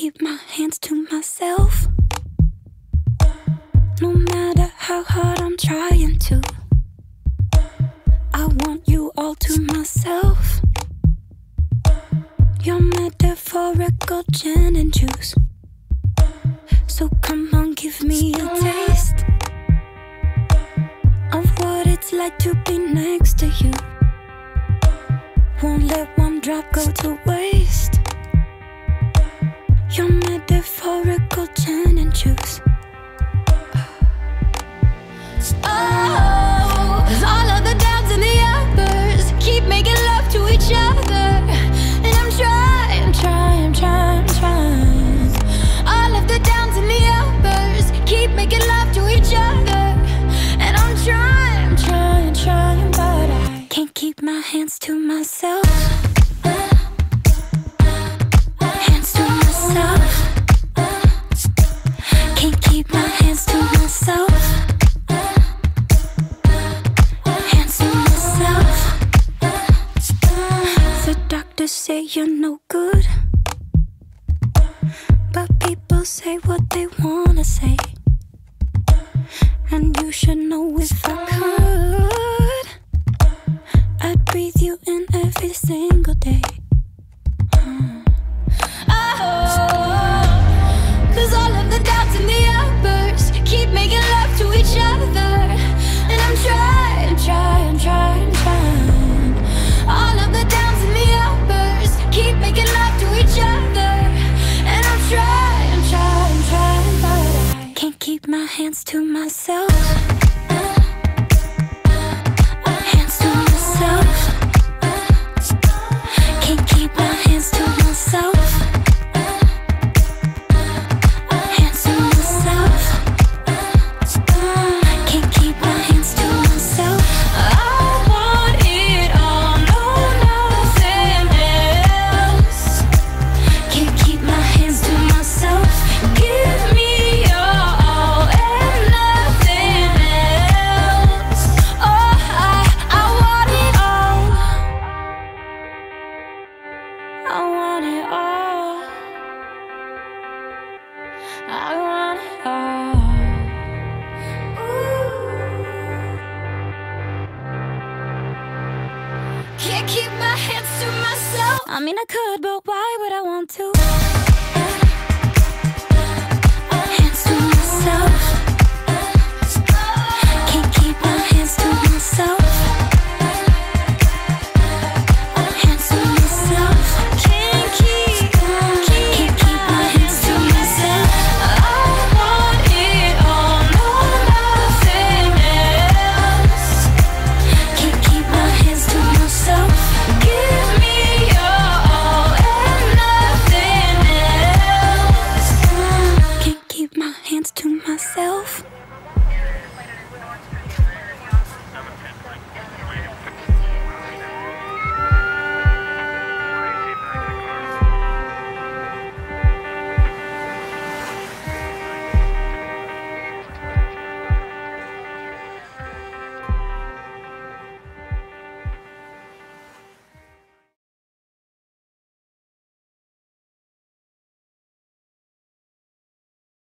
keep my hands to myself. No matter how hard I'm trying to, I want you all to myself. Your metaphorical gin and juice. So come on, give me a taste of what it's like to be next to you. Won't let one drop go to waste. Your metaphorical gin and juice. Oh, 'cause all of the downs and the uppers keep making love to each other. And I'm trying. All of the downs and the uppers keep making love to each other. And I'm trying, but I can't keep my hands to myself. Hands to myself. Can't keep my hands to myself. Hands to myself. The doctors say you're no good, but people say what they wanna say. And you should know if I could, I'd breathe you in every single day. Oh, 'cause all of the downs and the uppers keep making love to each other. And I'm trying. All of the downs and the uppers keep making love to each other. And I'm trying, but I can't keep my hands to myself. Hands to myself. Can't keep my hands to myself. Hands to myself. Can't keep my hands to myself. I want it all, no, nothing else. Can't keep my hands to myself. Give me your all and nothing else. Oh, I want it all. I want it all. I want it all. Ooh. Can't keep my hands to myself. I mean, I could, but why would I want to?